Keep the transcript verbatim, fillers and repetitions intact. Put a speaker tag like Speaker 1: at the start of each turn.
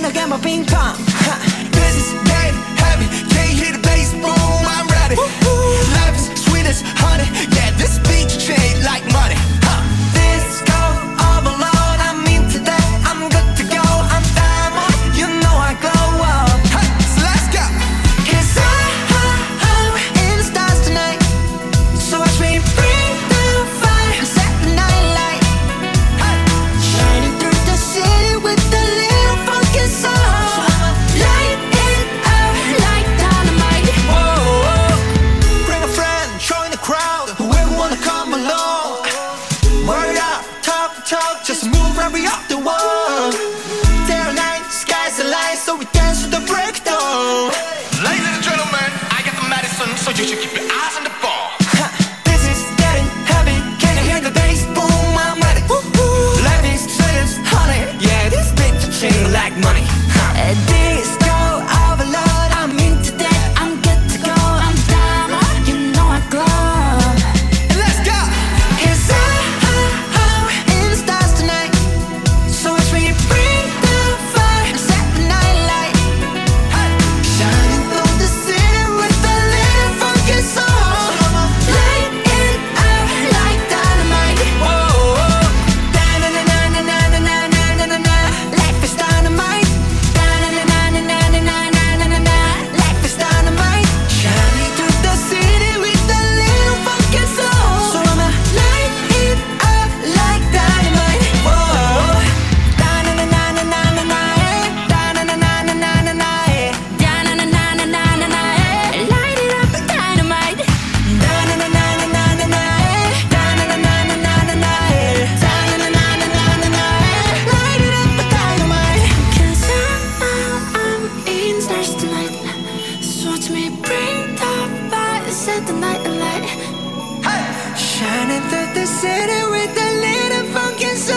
Speaker 1: again, my ping pong. Huh. This is dead heavy. Can't hear the bass boom. I'm ready. Woo-hoo. Life is sweet as honey. Yeah, this beat you change like money. Huh. Disco overload. I'm into that. I'm good to go. I'm diamond. You know I glow up. Hey, so let's go. 'Cause I, I'm in the stars tonight. So watch me bring the fire and set the night light. Hey. Shining through the city with a little funky soul. Light it up like dynamite. Whoa, bring a friend, join the crowd. Whoever wanna come along. Word up, talk, talk, just move right we up the wall. Day or night, sky's the light, so we dance to the breakdown.
Speaker 2: Ladies and gentlemen, I got the medicine, so you should keep your eyes on the ball.
Speaker 1: Huh. This is getting heavy. Can you hear the bass boom? I'm ready. Woo-hoo. Life is sweet as honey. Yeah, this beat to change like money. Huh. Uh, Disco overload. I'm into that. I'm good to go. I'm diamond. You know I glow. And let's go. 'Cause I, I'm in the stars tonight. So watch me bring the fire and set the night light. Hey. Shining through the city with a little funky soul. Light it up like dynamite. Whoa, da-na-na-na-na-na-na-na-na-na-na. Life is dynamite. Da-na-na-na-na-na-na-na-na-na. Life is dynamite. Shining through the city with a little funky soul. So I'ma light it up like dynamite. Whoa, da-na-na-na-na-na-na-na. Da-na-na-na-na-na-na. Da-na-na-na-na-na-na. Light it up like dynamite. Da-na-na-na-na-na-na. Da-na-na-na-na-na-na. Da-na-na-na-na-na-na. Light it up like dynamite. 'Cause I'm, I'm in stars tonight. So watch me bring the fire, set the night alight. Shining through the city with a little funky soul.